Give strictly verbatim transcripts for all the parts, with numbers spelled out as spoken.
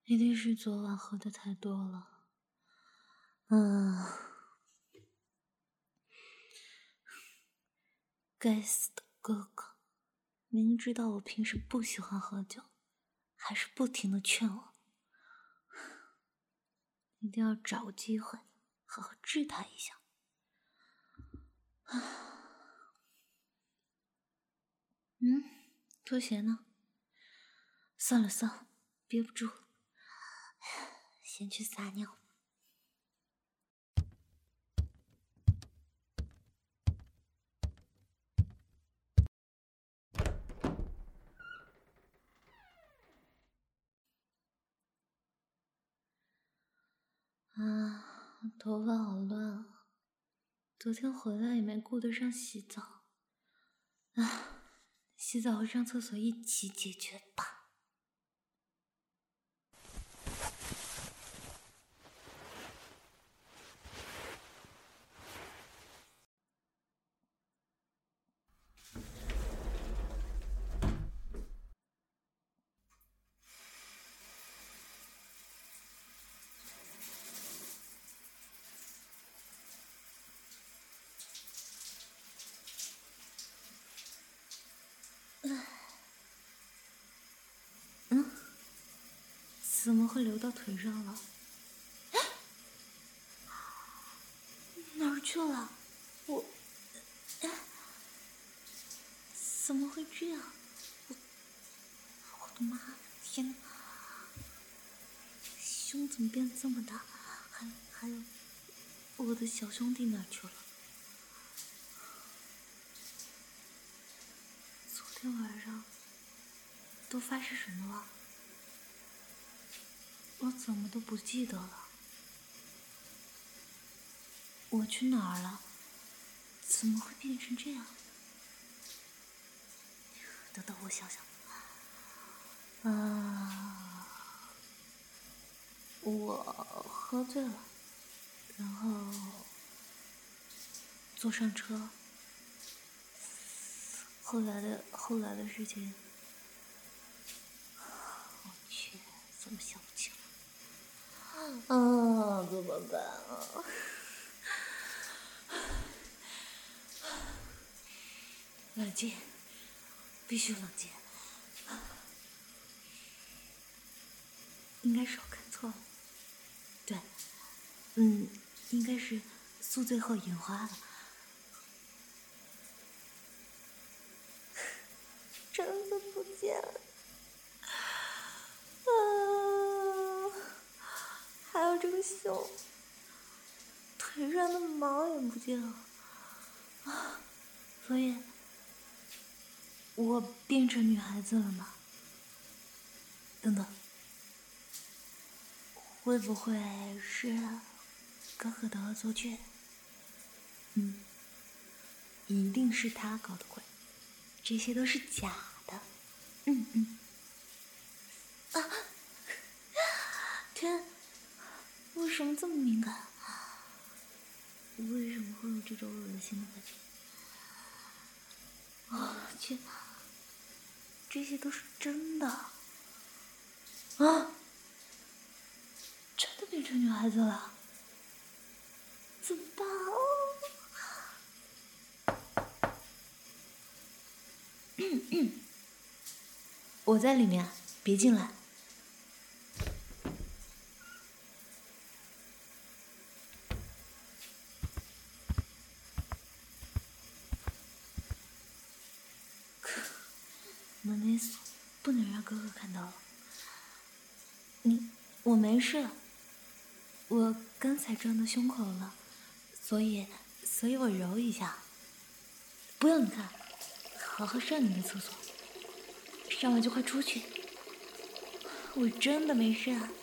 一定是昨晚喝的太多了。嗯，该死的哥哥，明知道我平时不喜欢喝酒，还是不停的劝我，一定要找个机会好好治他一下。嗯，拖鞋呢？算了算了，憋不住了，先去撒尿。啊，头发好乱啊！昨天回来也没顾得上洗澡，啊，洗澡和上厕所一起解决吧。嗯，怎么会流到腿上了？哪儿去了？我，怎么会这样？我，我的妈！天哪！胸怎么变这么大？还还有，我的小兄弟哪儿去了？昨天晚上都发生什么了？我怎么都不记得了。我去哪儿了？怎么会变成这样？等等，我想想。啊，我喝醉了，然后坐上车。后来的后来的事情，我去，怎么想不起来？啊，怎么办啊？冷静，必须冷静。应该是我看错了，对，嗯，应该是宿醉后眼花了。真的不见了，啊，还有这个胸，腿上的毛也不见了，啊，所以，我变成女孩子了吗？等等，会不会是哥哥的恶作剧？嗯，一定是他搞的鬼，这些都是假的。嗯嗯。啊！天，为什么这么敏感？为什么会有这种恶心的感觉？啊，天哪！这些都是真的啊！真的变成女孩子了，怎么办啊？嗯嗯，我在里面，别进来。门没锁，不能让哥哥看到了。你，我没事，我刚才撞到胸口了，所以，所以我揉一下。不用你看，好好上你的厕所，上完就快出去。我真的没事啊。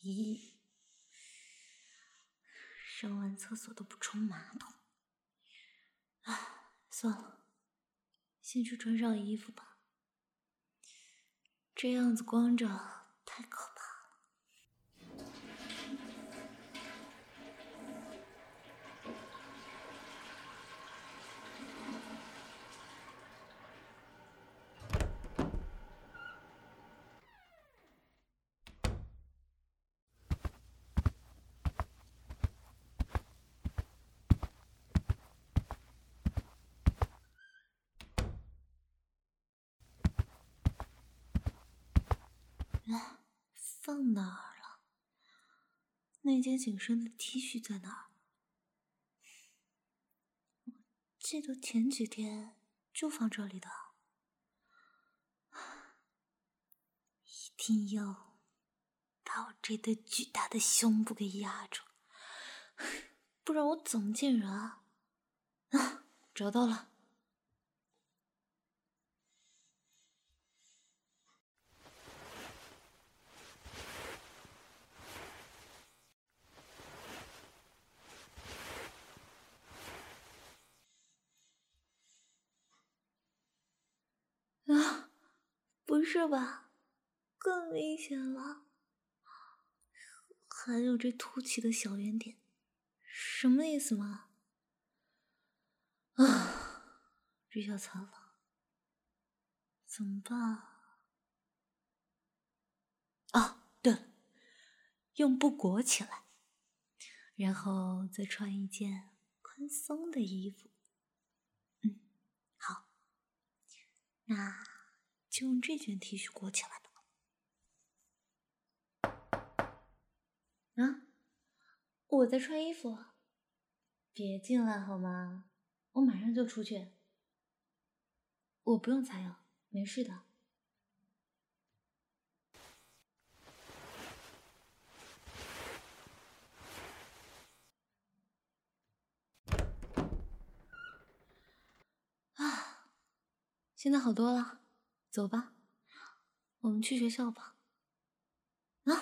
咦，上完厕所都不冲马桶。啊，算了，先去穿上衣服吧。这样子光着太可怕了。啊，放哪儿了？那件紧身的 T 恤在哪儿？我记得前几天就放这里的。一定要把我这对巨大的胸部给压住，不然我怎么见人啊？啊，找到了。啊，不是吧？更明显了，还有这凸起的小圆点，什么意思嘛？啊，这下惨了，怎么办啊？啊，对了，用布裹起来，然后再穿一件宽松的衣服。嗯，好，那就用这件 T 恤裹起来吧。啊，我在穿衣服，别进来好吗？我马上就出去。我不用擦药，没事的。啊，现在好多了，走吧，我们去学校吧。啊，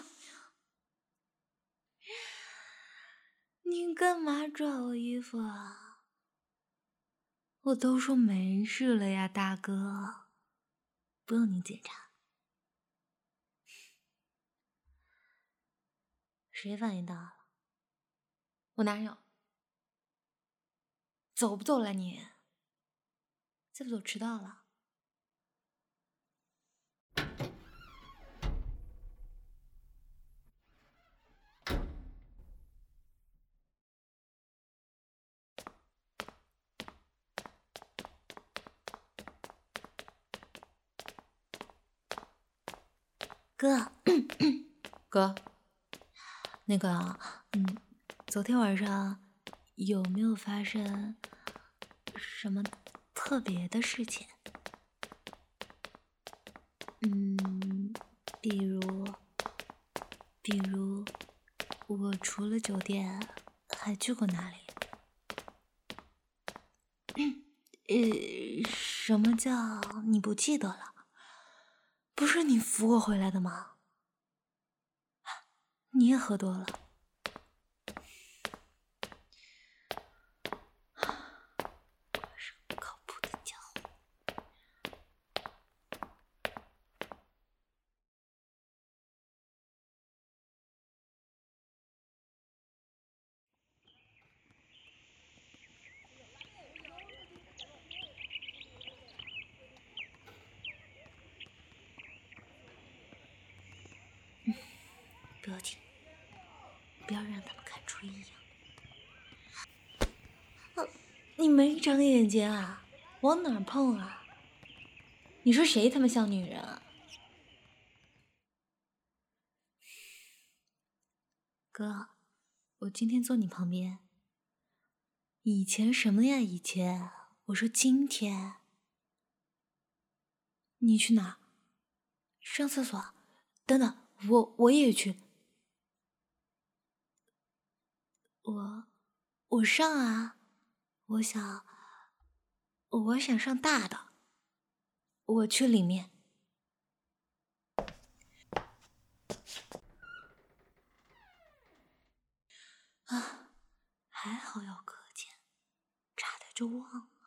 你干嘛抓我衣服啊？我都说没事了呀，大哥，不用你检查。谁反应大了？我哪有？走不走了你？再不走迟到了。哥，哥，那个，嗯，昨天晚上有没有发生什么特别的事情？嗯，比如，比如，我除了酒店还去过哪里？呃，什么叫你不记得了？不是你扶我回来的吗？你也喝多了。果然是不靠谱的家伙。嗯，不要紧，不要让他们看出异样。啊，你没长眼睛啊？往哪儿碰啊？你说谁他妈像女人啊？哥，我今天坐你旁边。以前什么呀？以前？我说今天。你去哪？上厕所？等等，我我也去。我我上啊，我想我想上大的。我去里面。 啊，还好要课间，差点就忘了。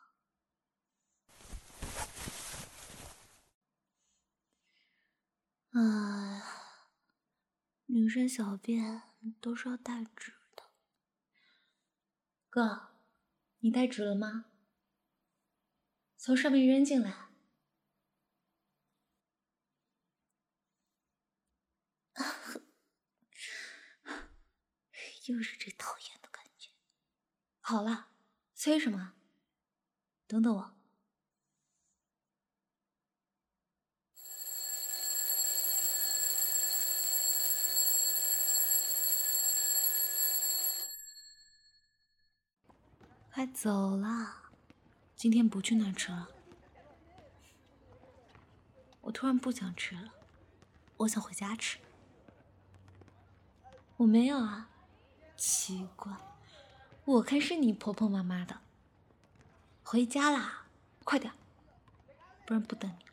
啊，女生小便都是要带纸的。哥，你带纸了吗？从上面扔进来。又是这讨厌的感觉。好了，催什么？等等我。快走啦！今天不去那儿吃了。我突然不想吃了，我想回家吃。我没有啊，奇怪，我看是你婆婆妈妈的。回家啦，快点，不然不等你。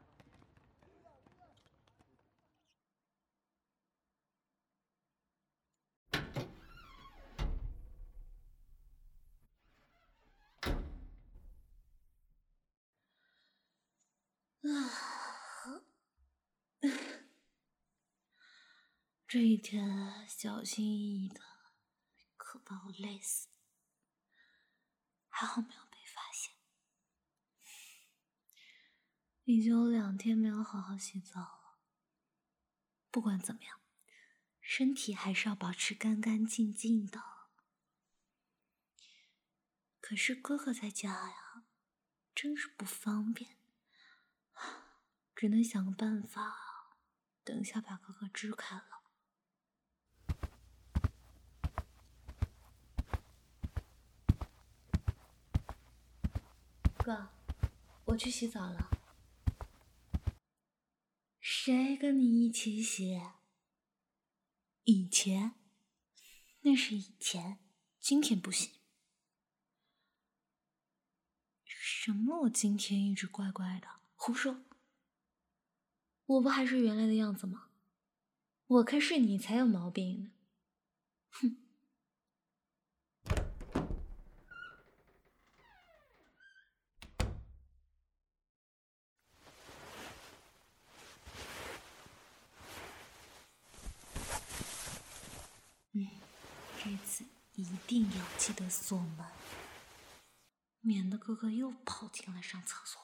啊，这一天小心翼翼的，可把我累死。还好没有被发现。已经有两天没有好好洗澡了。不管怎么样，身体还是要保持干干净净的。可是哥哥在家呀，真是不方便，只能想个办法，等一下把哥哥支开了。哥，我去洗澡了。谁跟你一起洗？以前？那是以前，今天不行。什么？我今天一直怪怪的？胡说！我不还是原来的样子吗？我看是你才有毛病呢。哼！嗯，这次一定要记得锁门，免得哥哥又跑进来上厕所。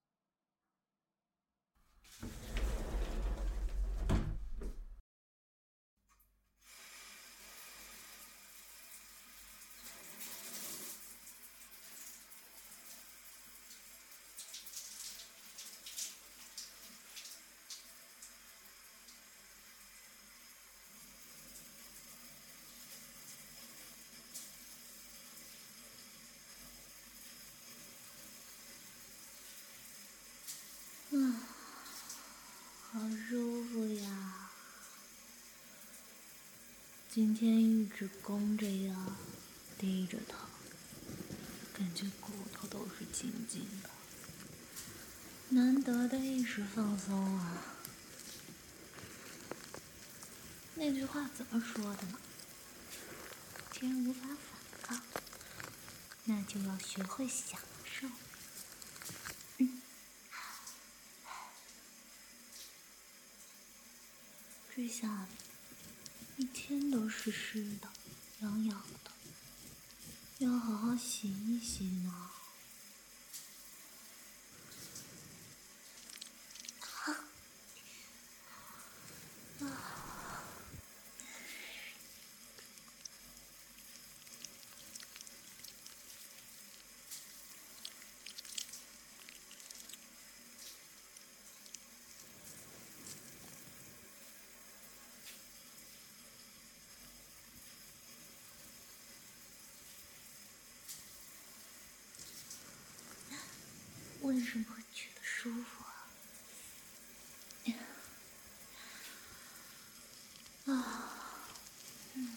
嗯，好舒服呀！今天一直弓着腰，低着头，感觉骨头都是紧紧的，难得的一时放松啊。那句话怎么说的呢？既然无法反抗，那就要学会享受。嗯，这下一天都湿湿的，痒痒的，要好好洗一洗呢。为什么会觉得舒服啊？啊，嗯。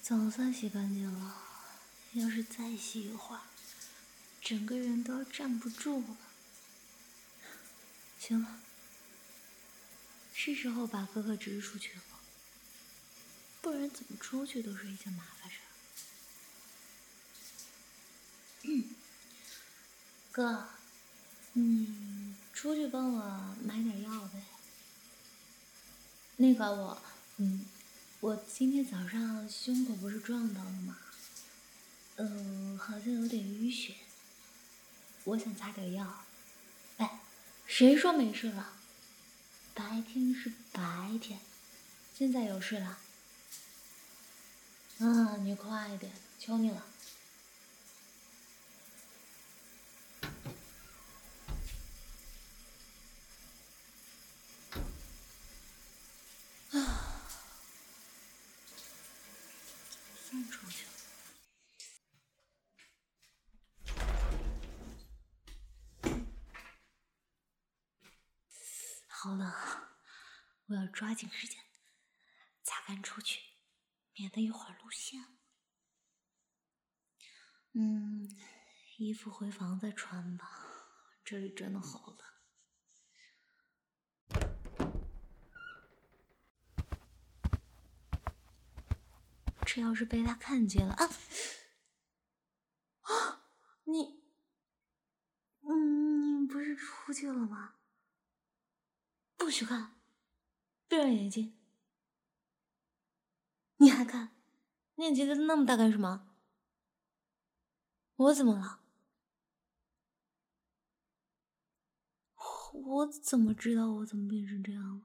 总算洗干净了，要是再洗一会儿，整个人都要站不住了。行了，是时候把哥哥支出去了，不然怎么出去都是一件麻烦事儿。嗯，哥，你出去帮我买点药呗。那个我，嗯，我今天早上胸口不是撞到了吗？嗯、呃，好像有点淤血，我想擦点药。哎，谁说没事了？白天是白天，现在有事了。啊，你快一点，求你了。啊，算出去了。好冷，我要抓紧时间擦干出去，免得一会儿露馅。嗯，衣服回房再穿吧，这里真的好冷。这要是被他看见了啊！啊，你，嗯，你不是出去了吗？不许看，闭上眼睛。你还看？你眼睛瞪那么大干什么？我怎么了？我怎么知道我怎么变成这样了？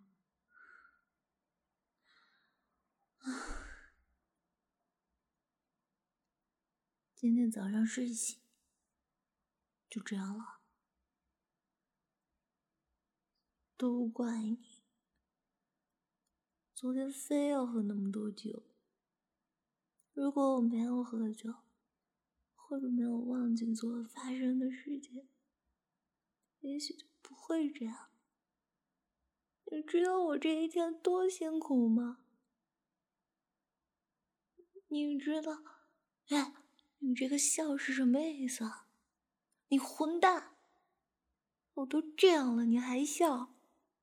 今天早上睡醒就这样了，都怪你，昨天非要喝那么多酒。如果我没有喝酒，或者没有忘记昨晚发生的事情，也许就不会这样。你知道我这一天多辛苦吗？你知道，哎，你这个笑是什么意思啊？你混蛋！我都这样了，你还笑？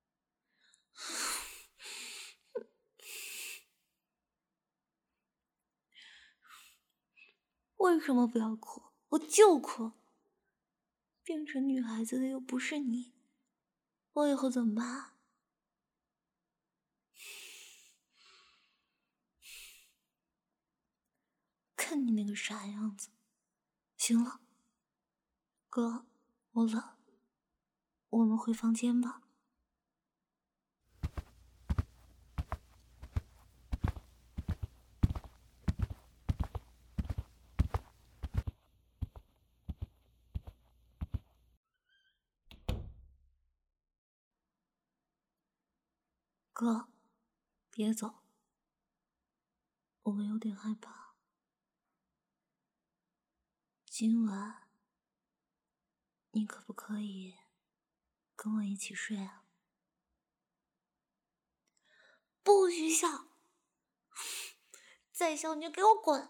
为什么不要哭？我就哭。变成女孩子的又不是你，我以后怎么办？看你那个傻样子。行了，哥，我冷，我们回房间吧。哥，别走，我有点害怕。今晚你可不可以跟我一起睡啊？不许笑！再笑你就给我滚！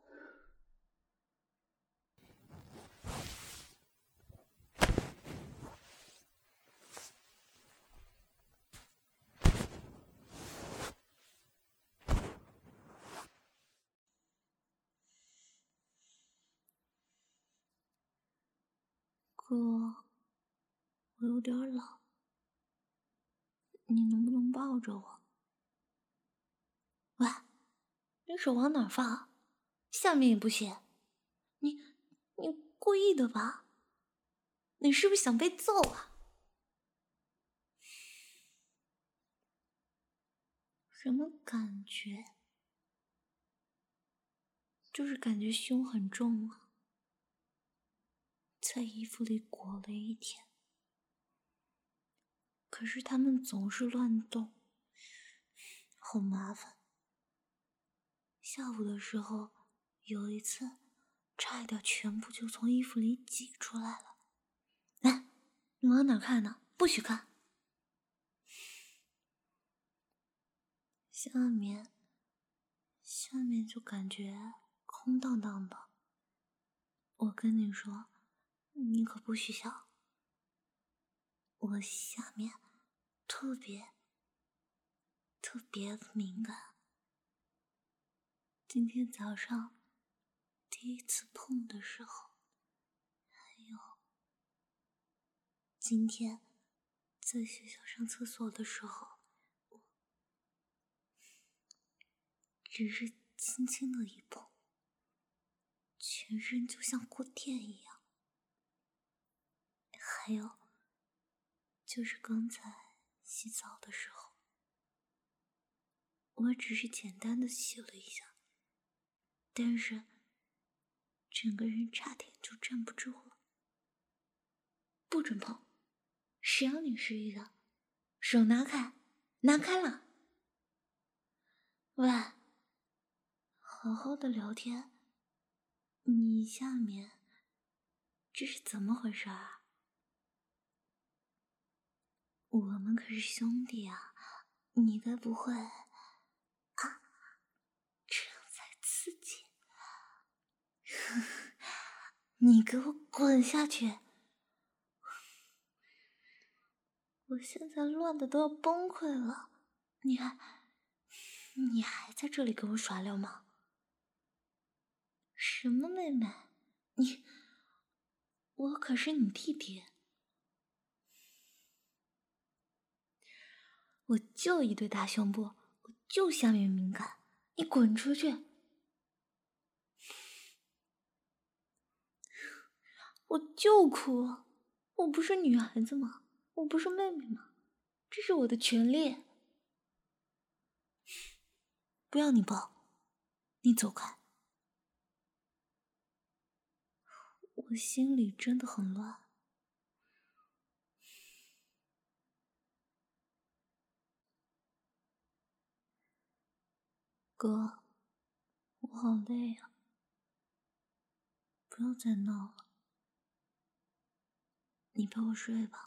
哥，我有点冷，你能不能抱着我？喂，你手往哪放？下面也不行。你你故意的吧？你是不是想被揍啊？什么感觉？就是感觉胸很重啊，在衣服里裹了一天。可是他们总是乱动，好麻烦。下午的时候，有一次，差一点全部就从衣服里挤出来了。哎，你往哪看呢？不许看。下面， 下面就感觉空荡荡的。我跟你说，你可不许想，我下面特别特别的敏感。今天早上第一次碰的时候，还有今天在学校上厕所的时候，我只是轻轻的一碰，全身就像过电一样。还有就是刚才洗澡的时候，我只是简单的洗了一下，但是整个人差点就站不住了。不准碰，谁让你失忆的？手拿开，拿开了。喂，好好的聊天，你下面这是怎么回事啊？我们可是兄弟啊，你该不会啊，这样才刺激。你给我滚下去！我现在乱的都要崩溃了，你还你还在这里给我耍流氓？什么妹妹？你我可是你弟弟，我就一对大胸部，我就下面敏感，你滚出去！我就哭，我不是女孩子吗？我不是妹妹吗？这是我的权利。不要你抱，你走开。我心里真的很乱。哥，我好累啊，不要再闹了，你陪我睡吧。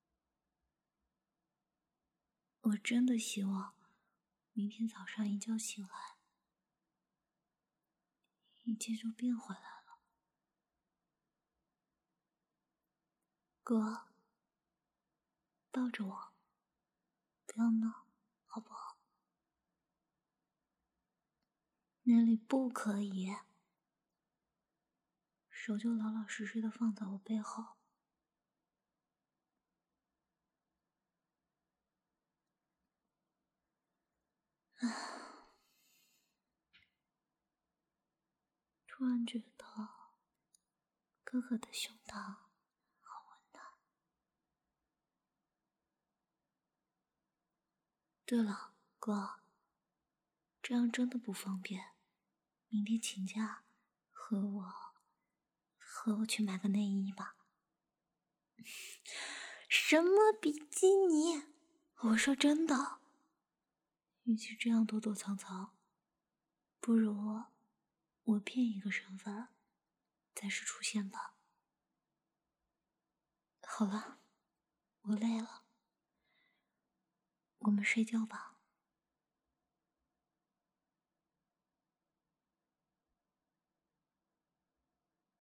我真的希望明天早上一觉醒来，一切就变回来了。哥，抱着我，不要闹，好不好？那里不可以，手就老老实实的放在我背后。唉，突然觉得哥哥的胸膛好温暖。对了，哥，这样真的不方便，明天请假和我和我去买个内衣吧。什么比基尼？我说真的，与其这样躲躲藏藏，不如我骗一个身份暂时出现吧。好了，我累了，我们睡觉吧。